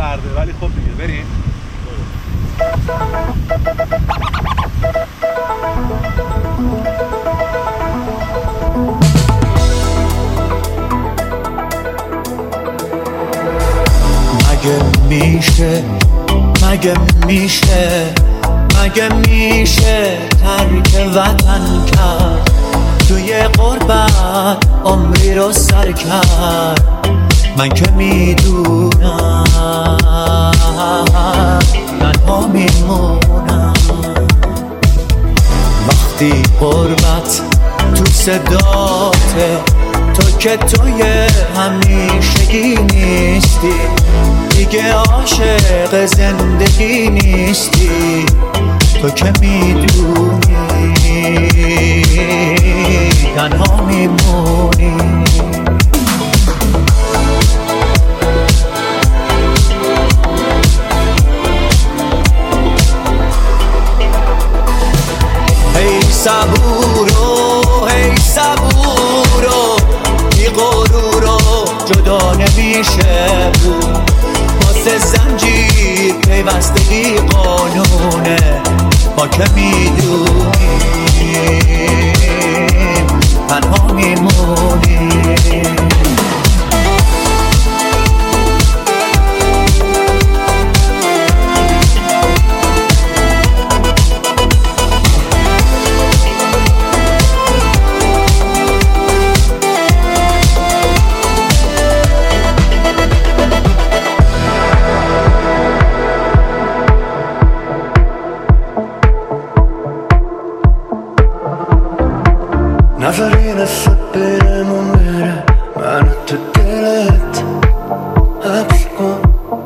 سرده ولی خب دیگه بریم. مگه میشه ترک وطن کرد، توی غربت عمری رو سر کرد. من که میدونم تنها میمونم وقتی غربت تو صداته، تو که توی همیشگی نیستی، دیگه عاشق زندگی نیستی. تو که میدونی تنها میمونی. هی صبورو بی غرورو جدا نمیشه بود، واسه زنجیر پیوستگی قانونه. ما که میدونیم تنها میمونیم. نظری نسد برمون بره، منو تو دلت حبس کن.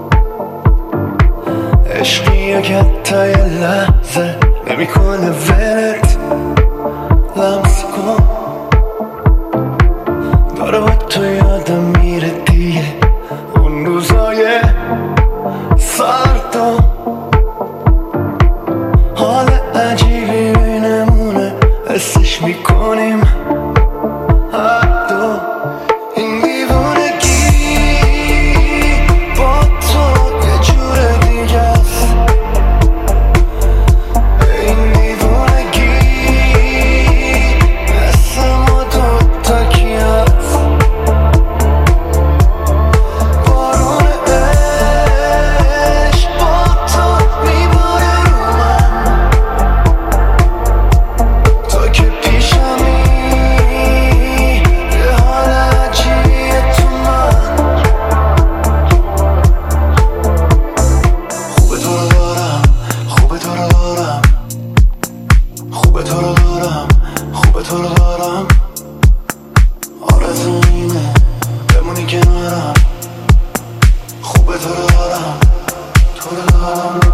عشقیه که تا یه لحظه نمیکنه ولت، لمس کن. داره با تو یادم میره دیگه اون روزای سرد و حال عجیبی بینمونه، حسش میکنیم حتی این دیوونگی با تو یه جور دیگه است. این دیوونگی مثل ما دوتا کی هست. بارون عشق با تو میباره رو من، تو که پیشمی یه حال عجیبیه تو من. خوبه تو رو دارم، خوبه تو رو دارم، خوبه تو رو دارم، خوبه تو رو دارم. آرزو اینه بمونی کنارم، خوبه تو رو دارم، تو رو دارم.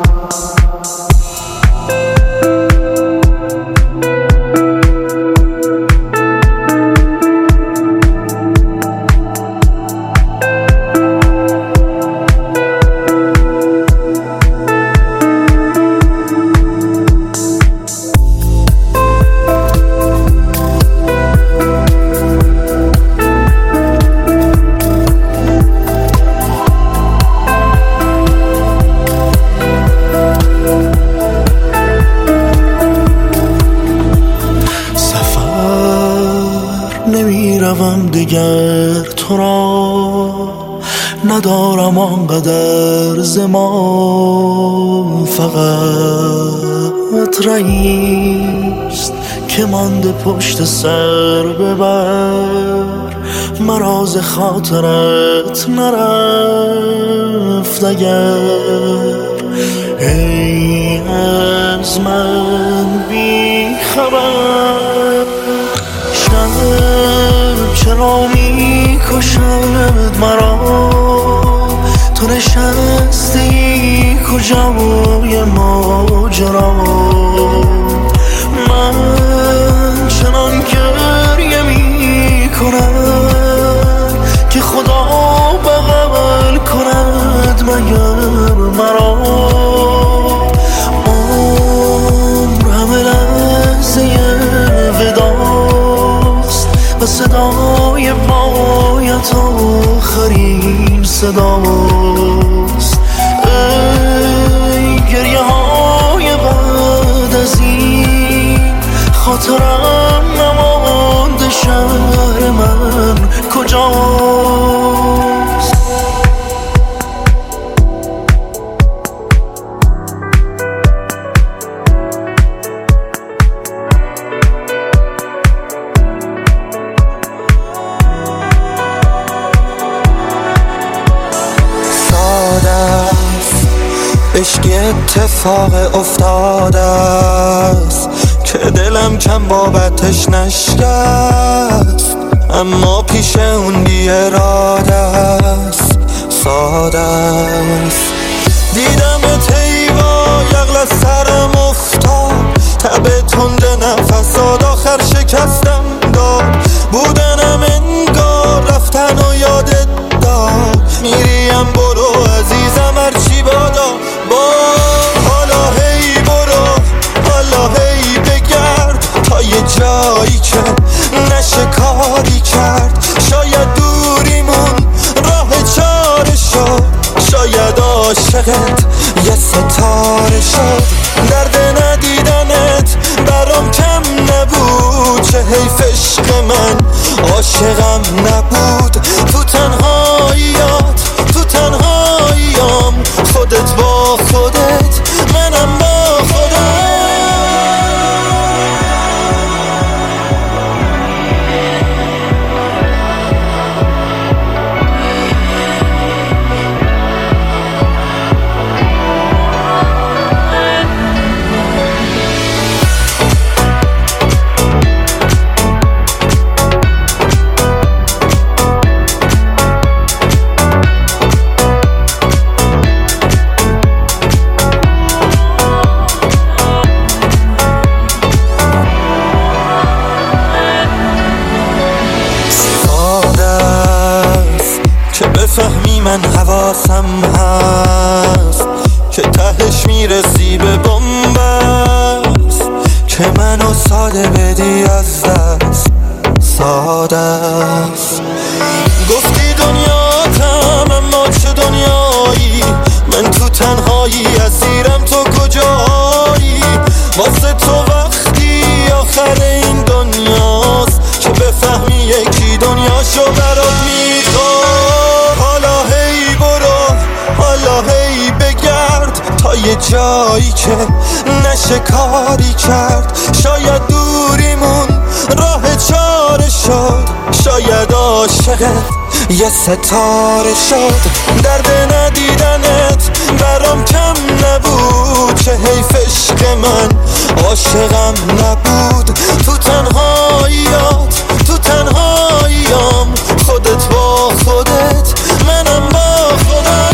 نمیروم دیگر تو را، ندارم آنقدر زمان. فقط رئیست که مانده پشت سر ببر، مراز خاطرت نرفت اگر. ای از من بی خبر، چرا میکشد مرا، تو نشستی کجای ماجرا. من چنان گریه میکنم که خدا بغل کند مگر مرا. عمر همه لحظه وداست و صدای پایت آخرین صداست. خاطرم نمانده شهر من کجاست. عشقی اتفاق افتاده است که دلم کم بابتش نشکست، اما پیش اون بی اراده است. ساده است دیدم تیوا یغل از سرم افتاد، تب تند نفسات آخر شکستم داد. بودنم انگار رفتن و یادت داد، میریم برو عزیزم هرچی بادا. حالا هی برو، حالا هی بگرد تا یه جایی که نشه کاری کرد. شاید دوریمون راه چاره شد، شاید عاشقت یه ستاره شد. درد ندیدنت برام کم نبود، چه حیف عشق من عاشقم نبود. تو تنهاییات، تو تنهاییام، خودت با خودت، منم با خودم. بفهمی من حواسم هست که تهش میرسی به بنبست، که منو ساده بدی از دست. ساده است گفتی دنیاتم، اما چه دنیایی؟ من تو تنهایی اسیرم، تو کجایی؟ واسه تو وقتی آخر این دنیاست که بفهمی یکی دنیاشو برات میخواد. حالا هی برو، حالا هی بگرد تا یه جایی که نشه کاری کرد. شاید دوریمون راه چاره شد، شاید عاشقت یه ستاره شد. درد ندیدنت برام کم نبود، چه حیف عشق من عاشقم نبود. تو تنهاییات، تو تنهاییام، خودت با خودت، منم با خودم.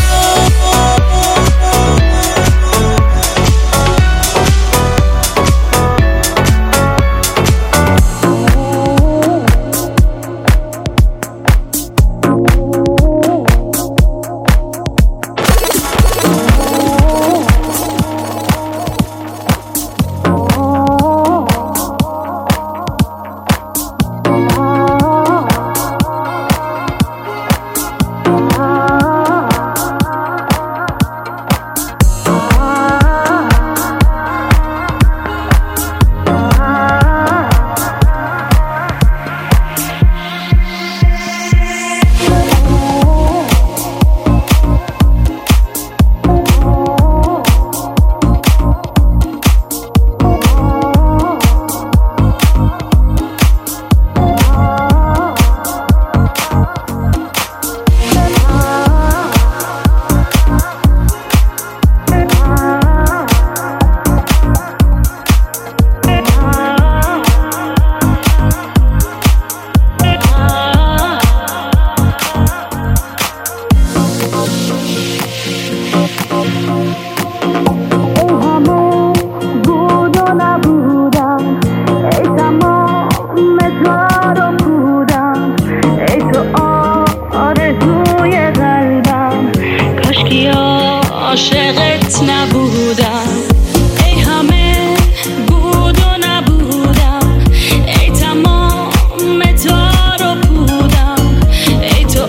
عاشقت نبودم، ای همه بود و نبودم، ای تمام تار و پودم، ای تو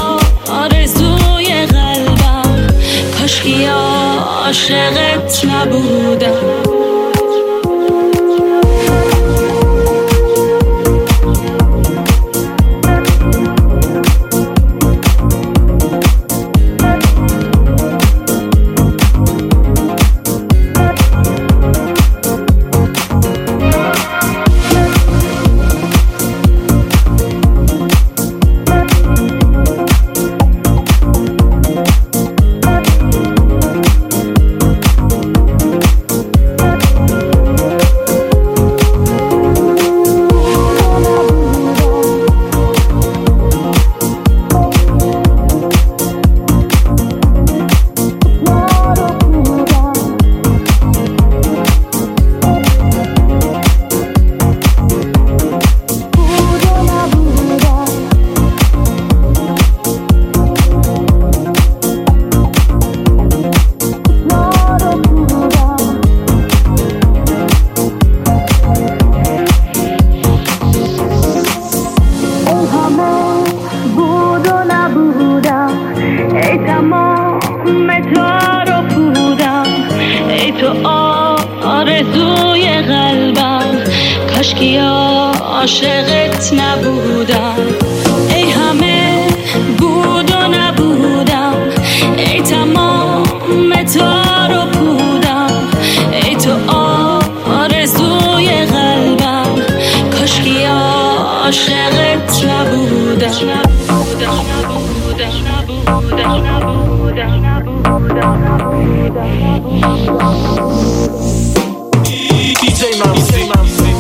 آرزوی قلبم، کاشکی عاشقت نبودم. کاشکی عاشقت نبودم، ای همه بود و نبودم، ای تمام تار و پودم، ای تو آرزوی قلبم، کاشکی عاشقت نبودم. DJ Mamsi.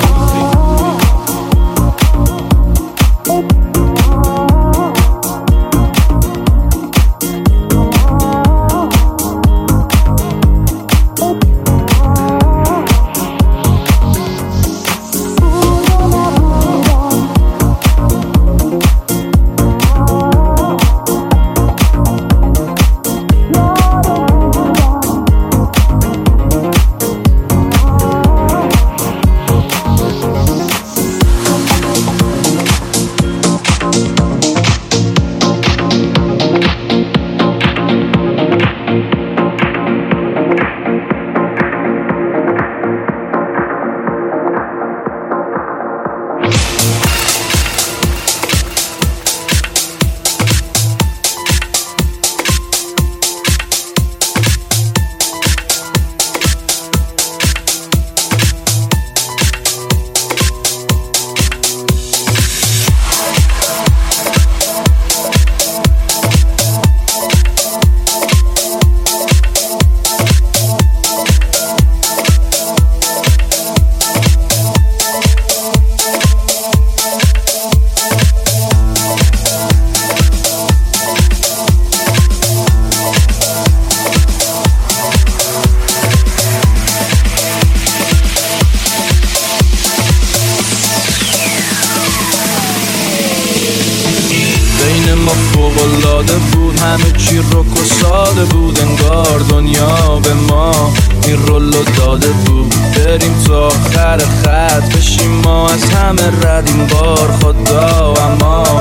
فوق‌العاده بود، همه چی رک و ساده بود، انگار دنیا به ما این رولو داده بود. بریم تا آخر خط بشیم ما از همه رد این بار خدا، اما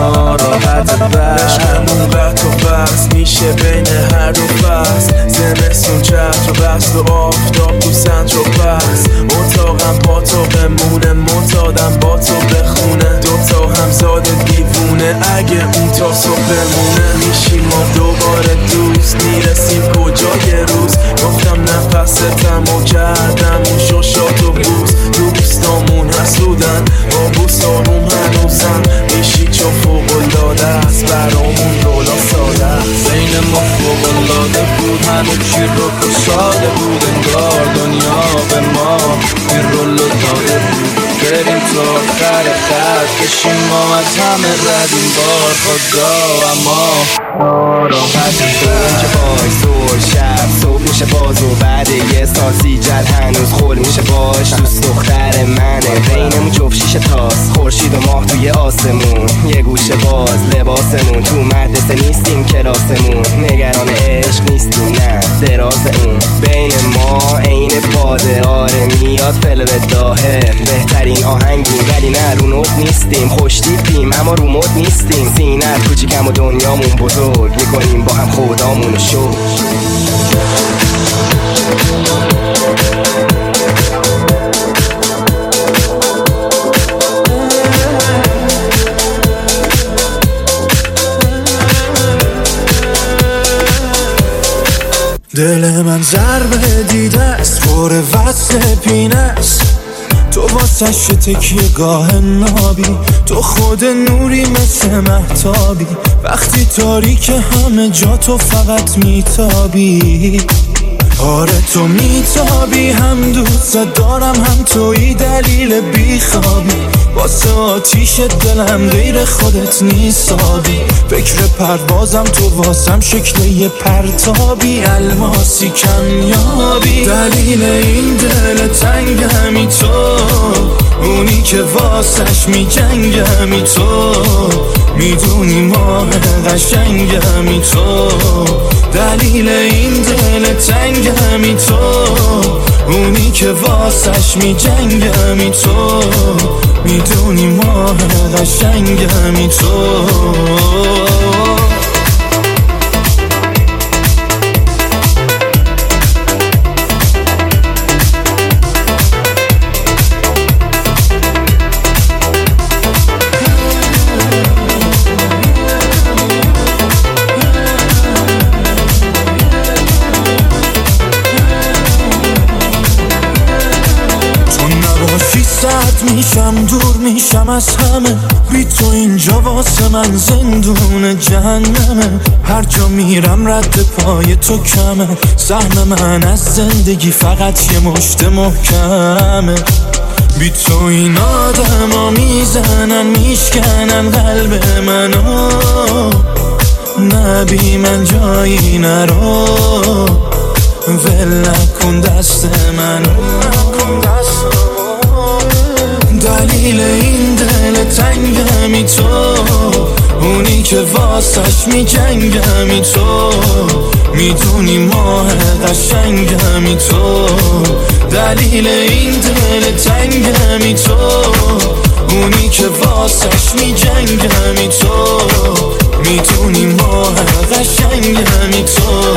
ناراحت عشقمون قطع و بس میشه بین هر دو فصل، زمستون چتر و بست و آفتاب تو سنت رو پس، اتاقم با تو بمونه، معتادم با تو بخونه، دوتا همزاد دیوونه، اگه اون تا صبح بمونه، میشیم ما دوباره دوست، میرسیم کجا یه روز، گفتم نفستم و کردم اون شوشات و بوس، دوستامون حسودن با بوسامون هنوزم، میشی چون فوق‌العاده است برامون رولا ساده است. بین ما فوق‌العاده بود، همه چی رک و ساده بود، انگار دنیا به ما این رولو داده بود. بریم تا آخر خط بشیم ما از همه رد این بار خدا، اما ناراحت که باش زور شب صبح میشه باز و بعد یه سال سیجل هنوز خول میشه باش، دوست دختر منه، بینمون جفت شیشه تاست، خورشید و ماه توی آسمون، یه گوشه باز لباسمون، تو مدرسه نیستیم کلاسمون، نگران عشق نیستیم نه دراز اون، بین ما عین باده، آره میاد فل به داهه، بهترین آهنگیم ولی نه رو نوت نیستیم، خوش دیپیم اما رو مد نیستیم، سینت کوچیکم و دنیامون بزرگ، میکنیم با هم خدامونو شو. دل من ضربه دیده است، پر وصل پینه است، تو واسش تکیه گاه نابی، تو خود نوری مثل مهتابی، وقتی تاریک همه جا تو فقط میتابی، آره تو میتابی، هم دوست دارم هم توی دلیل بیخوابی، واسه آتیش دلم غیر خودت نیستابی، فکر پروازم تو واسم شکل یه پرتابی، الماسی کمیابی، دلیل این دل تنگمی تو، اونی که واسش میجنگمی تو، میدونی ماه قشنگمی تو، دلیل این دل تنگمی تو، اونی که واسش میجنگمی تو، میدونی ماه قشنگمی تو. میشم، دور میشم از همه. بی تو اینجا واسه من زندون جهنمه. هر جا میرم رد پای تو کمه. سهم من از زندگی فقط یه مشت محکمه. بی تو این آدم ها میزنن میشکنن قلب منو. نبی من جایی نرو، ول نکن دست منو. دلیل این دل تنگمی تو، اونی که واسش میجنگمی تو. میدونی ماه قشنگمی تو. دلیل این دل تنگمی تو، اونی که واسش میجنگمی تو. میدونی ماه قشنگمی تو.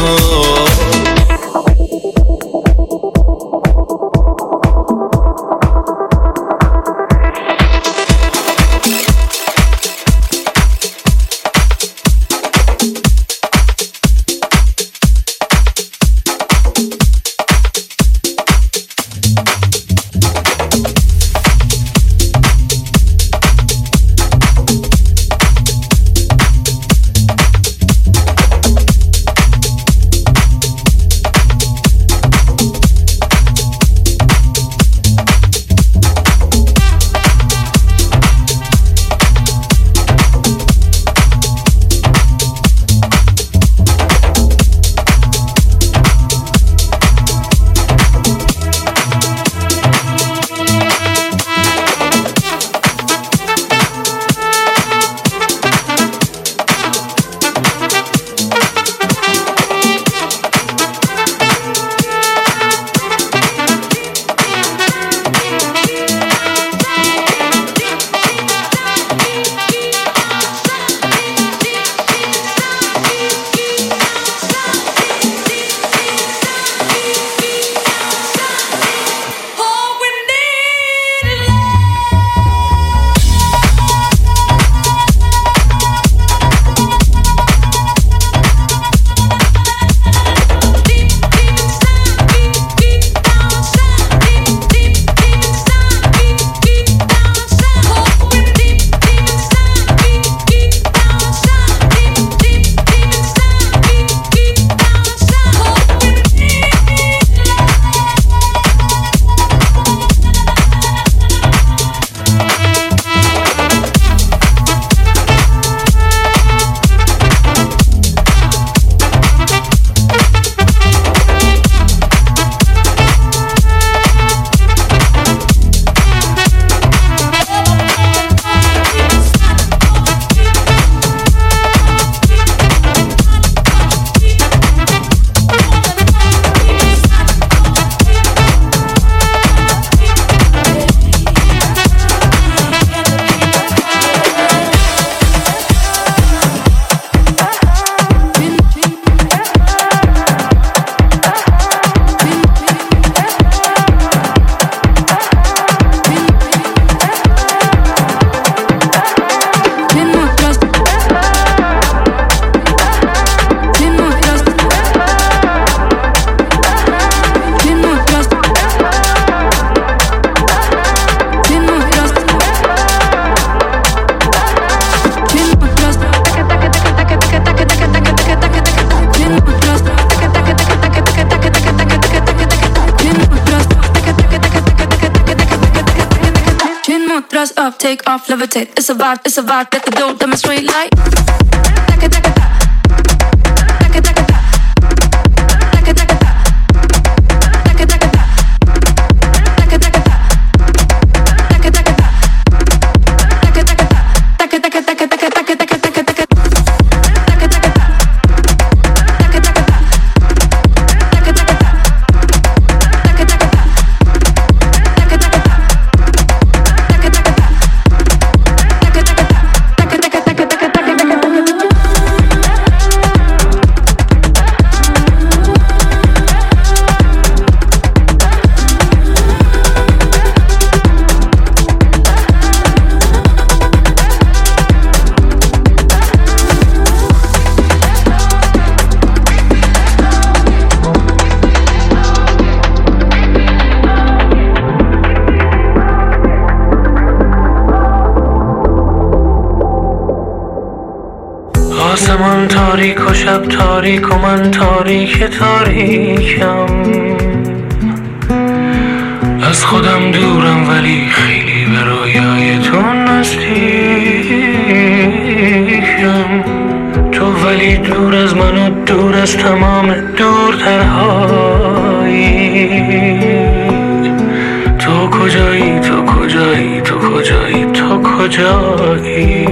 Up, take off, levitate. It's a vibe, let the dough demonstrate like. تاریک و شب تاریک و من تاریک تاریکم، از خودم دورم ولی خیلی به رویای تو نزدیکم. تو ولی دور از من و دور از تمام دورترهایی. تو کجایی تو کجایی تو کجایی تو کجایی؟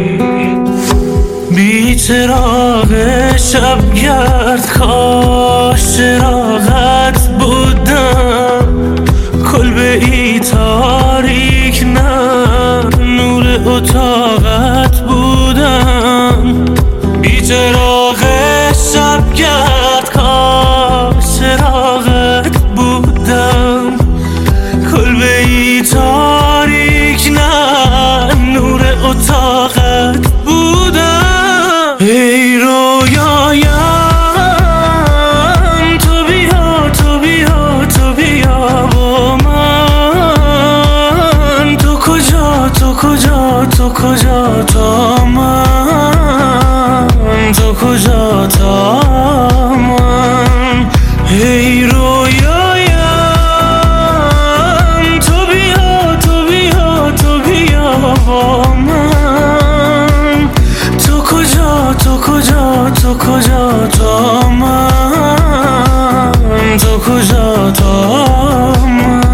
بی چراغ شبگرد کاش چراغت بودم، کلبه ای تاریک نه نور اتاقت بودم. بی چراغ شبگرد کاش چراغت بودم، کلبه ای تاریک نه نور اتاقت بودم. ای رویایم تو بیا تو بیا تو بیا با من، تو کجا تو کجا تو کجا تا من، تو کجا تا من. ای رویایم تو بیا تو بیا تو بیا با من، تو کجا تو کجا تو کجا تا من، تو کجا تا من.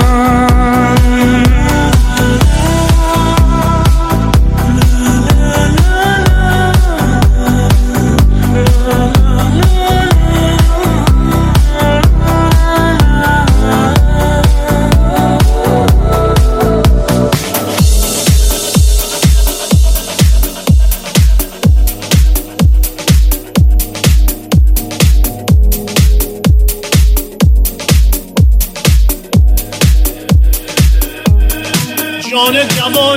جان جوان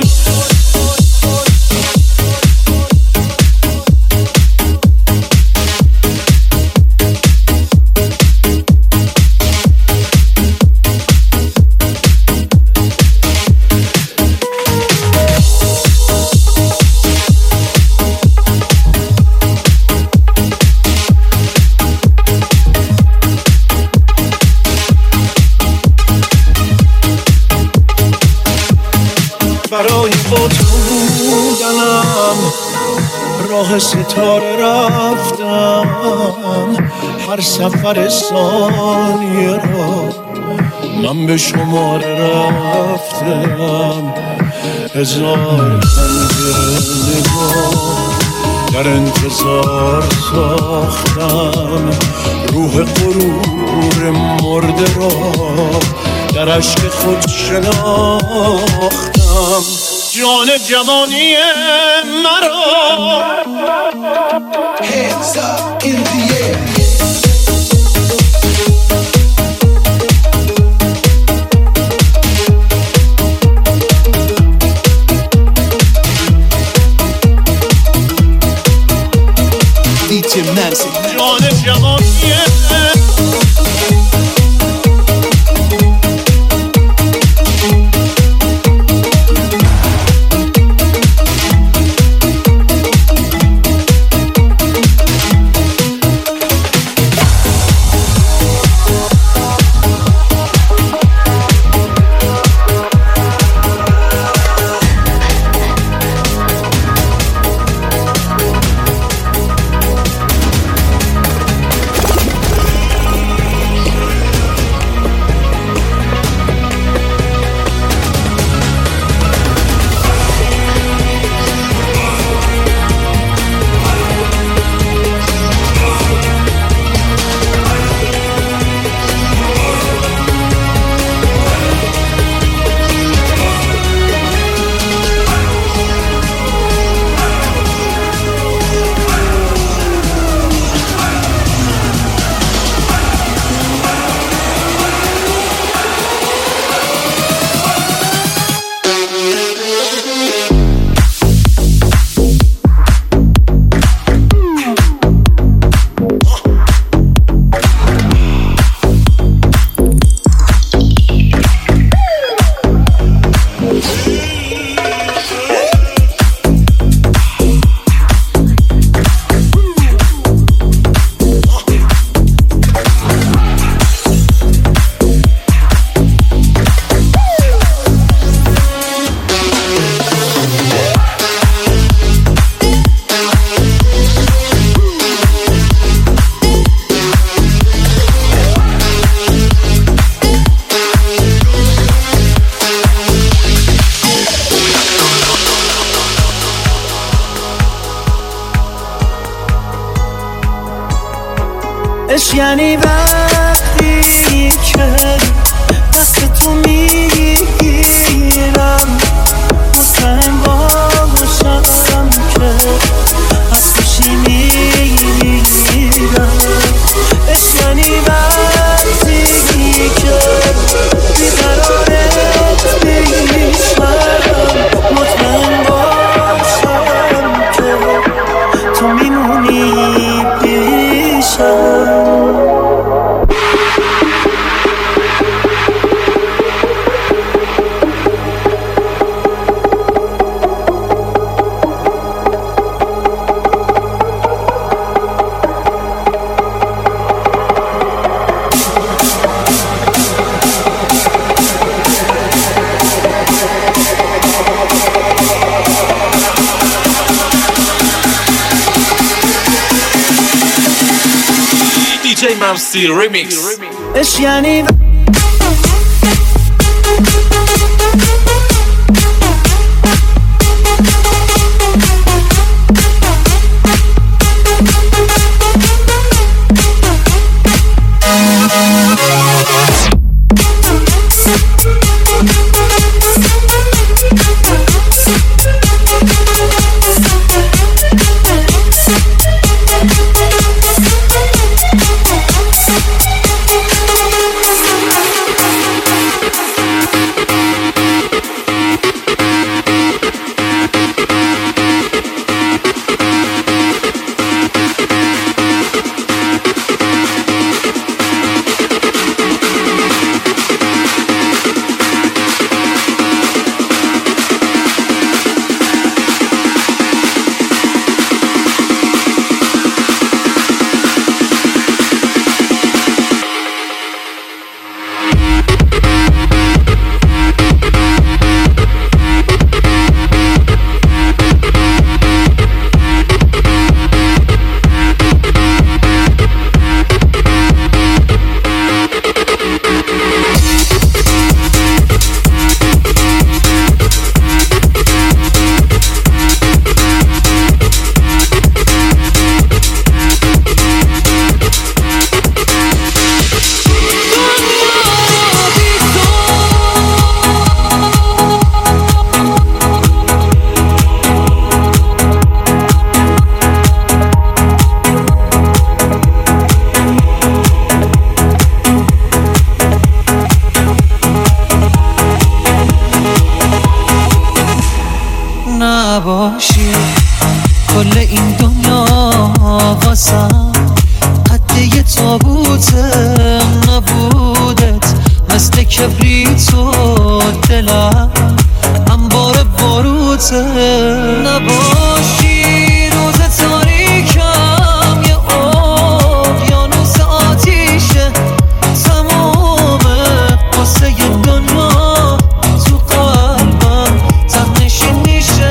برای با تو بودنم راه ستاره رفتم، هر سفر ثانیه را من به شماره رفتم. هزار پنجره نگاه در انتظار ساختم، روح غرور مرده را در عشق خود شناختم. جان جوانی مرا Hands up in the air. DJ Madison. جان جوانی یعنی وقتی که دست تو میگیرم مطمئن باشم که از خوشی میمیرم. عشق یعنی وقتی که بیقرارت میشم مطمئن باشم که تو میمونی پیشم. DJ Mamsi Remix. عشق یعنی نباشی کل این دنیا واسم قد یه تابوت نبودت مثل کبریت و دلم انبار باروت. نباشی روز تاریکم یه اقیانوس آتیشه تمام قصه دنیا تو قلبم تنشین میشه.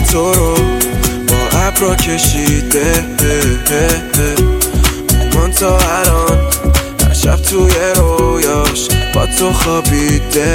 تو رو با ابرا کشیده من تا الان هر شب توی رویاش با تو خوابیده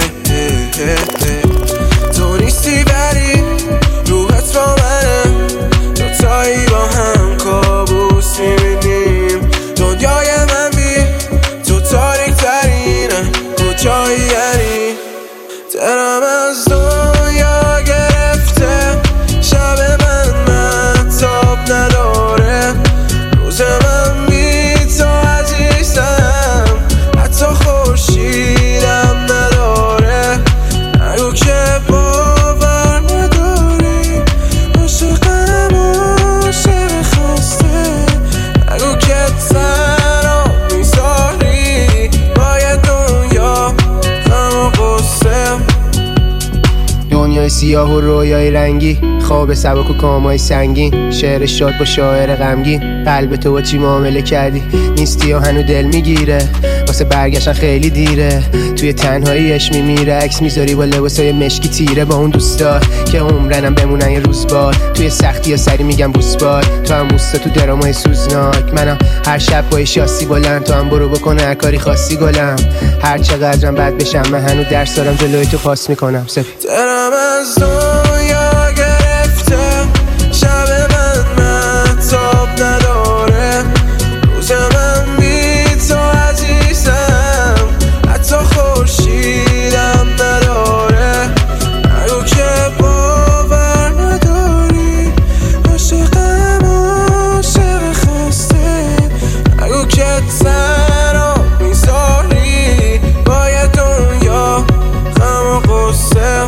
تو نیستی ولی روحت با منه دوتایی با هم کابوس میبینیم دنیای من بی تو تاریک ترینه کجایی یعنی دلم از دنیا گرفته شب من مهتاب نداره روز من بی تو عزیزم حتی خورشیدم نداره نگو که باور نداری عاشقم عاشق خسته نگو که تنها میذاری باید دنیا غم و غصه دنیای سیاه و رویای رنگی خواب سبک و کامای سنگین شعر شاد با شاعر غمگین قلب تو با چی معامله کردی نیستی و هنو دل میگیره واسه برگشتن خیلی دیره توی تنهاییش میمیره عکس میذاری با لباسای مشکی تیره با اون دوستا که عمرنم بمونن یه روز بار توی سختی یا سری میگم بوس بار تو هم بوستا تو درامای سوزناک منم هر شب با شاسی بلند تو هم برو بکنه هر کاری خاصی گلم هر چقدرم بد بشم من هنو درس دارم جلوی تو پاس میکنم سفید دلم از دنیا گرفته شب من مهتاب نداره روز من بی تو عزیزم حتی خورشیدم نداره نگو که باور نداری عاشقم عاشق خسته نگو که تنها میذاری باید دنیا غم و غصه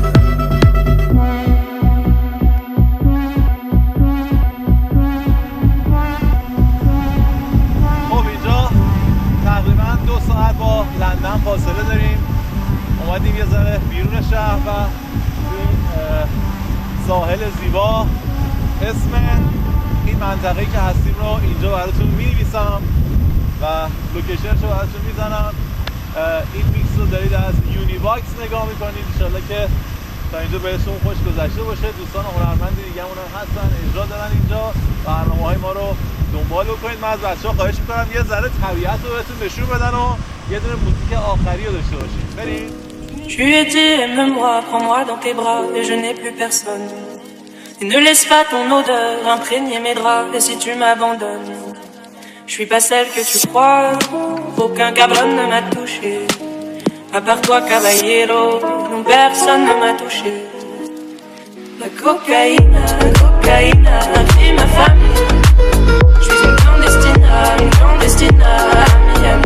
لندن فاصله داریم اومدیم یه ذره بیرون شهر و این ساحل زیبا اسم این منطقه‌ای که هستیم رو اینجا براتون می‌نویسم و لوکیشنش رو براتون میزنم این میکس رو دارید از یونیواکس نگاه میکنید انشالله که تا اینجا بهتون خوش گذشته باشه دوستان هنرمند دیگه‌مون هم هستن اجرا دارن اینجا برنامه‌های ما رو دنبال بکنید من از بچه‌ها خواهش می‌کنم یه ذره طبیعت رو بهتون نشون بدن و یه دونه موزیک آخری رو داشته باشید بریم Tu étais, aime-moi, prends-moi dans tes bras et je n'ai plus personne. Et ne laisse pas ton odeur imprégner mes draps et si tu m'abandonnes, je suis pas celle que tu crois, aucun cabron ne m'a touché. À part toi, caballero, non personne ne m'a touché. La cocaïne a pris ma famille. Je suis une clandestine à Miami.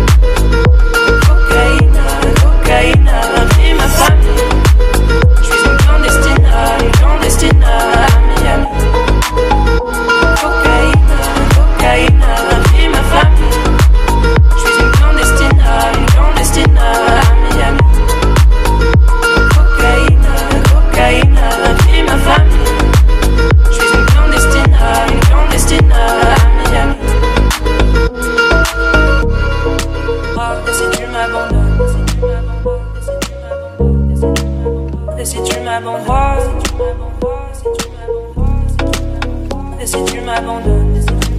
Cocaïne a pris ma famille. Je suis une clandestine à Miami. Cocaïne a pris ma famille. Je suis une clandestine à Miami. Cocaïne a pris ma famille. Je suis une clandestine à Miami. Et si tu m'abandonnes, et si tu m'abandonnes, et si tu m'abandonnes,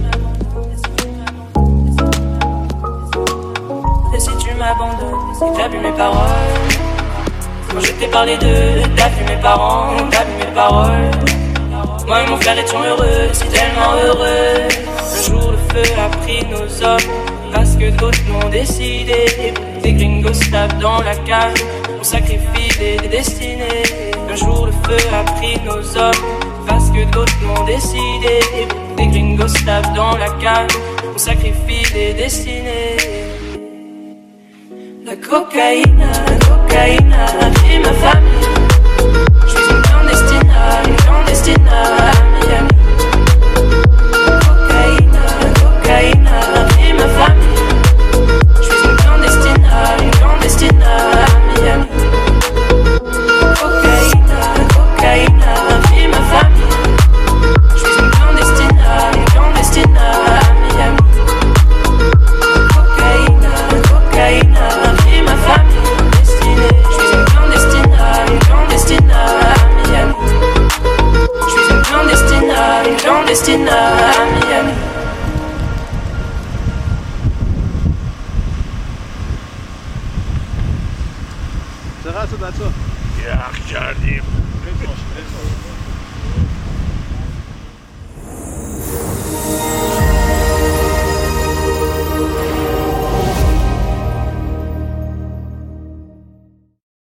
et si tu m'abandonnes, si t'as vu mes paroles, quand je t'ai parlé d'eux, t'as vu mes parents, t'as vu mes paroles. Moi et mon frère étions heureux, si tellement heureux. Un jour le feu a pris nos hommes, parce que d'autres l'ont décidé. Des gringos tapent dans la cage, on sacrifie des destinées. Un jour le feu a pris nos hommes, parce que d'autres l'ont décidé. Des gringos tapent dans la cage, on sacrifie des destinées. La cocaïne a pris ma famille.